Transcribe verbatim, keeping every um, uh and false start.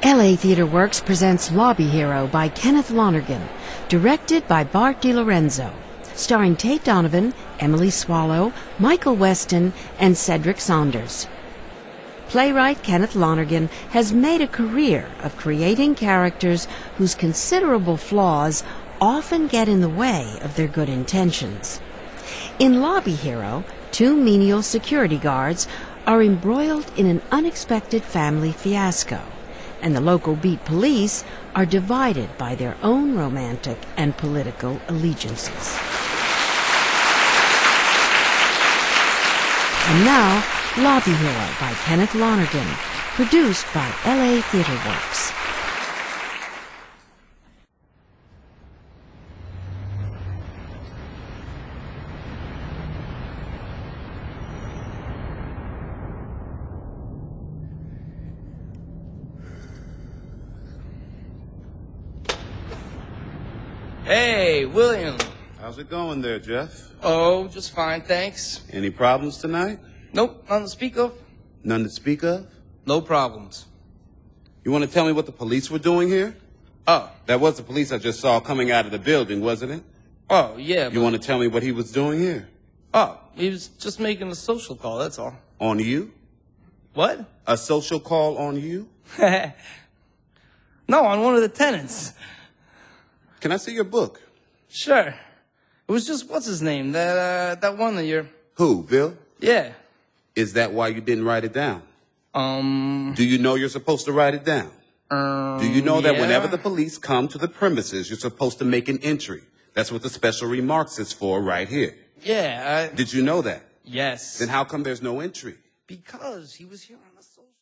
L A Theatre Works presents Lobby Hero by Kenneth Lonergan, directed by Bart DiLorenzo, starring Tate Donovan, Emily Swallow, Michael Weston, and Cedric Saunders. Playwright Kenneth Lonergan has made a career of creating characters whose considerable flaws often get in the way of their good intentions. In Lobby Hero, two menial security guards are embroiled in an unexpected family fiasco, and the local beat police are divided by their own romantic and political allegiances. And now, Lobby Hero by Kenneth Lonergan, produced by L A Theatre Works. Hey, William. How's it going there, Jeff? Oh, just fine, thanks. Any problems tonight? Nope, none to speak of. None to speak of? No problems. You want to tell me what the police were doing here? Oh. That was the police I just saw coming out of the building, wasn't it? Oh, yeah. You but... want to tell me what he was doing here? Oh, he was just making a social call, that's all. On you? What? A social call on you? No, on one of the tenants. Can I see your book? Sure. It was just, what's his name? That, uh, that one that you're... Who, Bill? Yeah. Is that why you didn't write it down? Um... Do you know you're supposed to write it down? Um... Do you know that yeah. whenever the police come to the premises, you're supposed to make an entry? That's what the special remarks is for right here. Yeah, I... Did you know that? Yes. Then how come there's no entry? Because he was here on the social...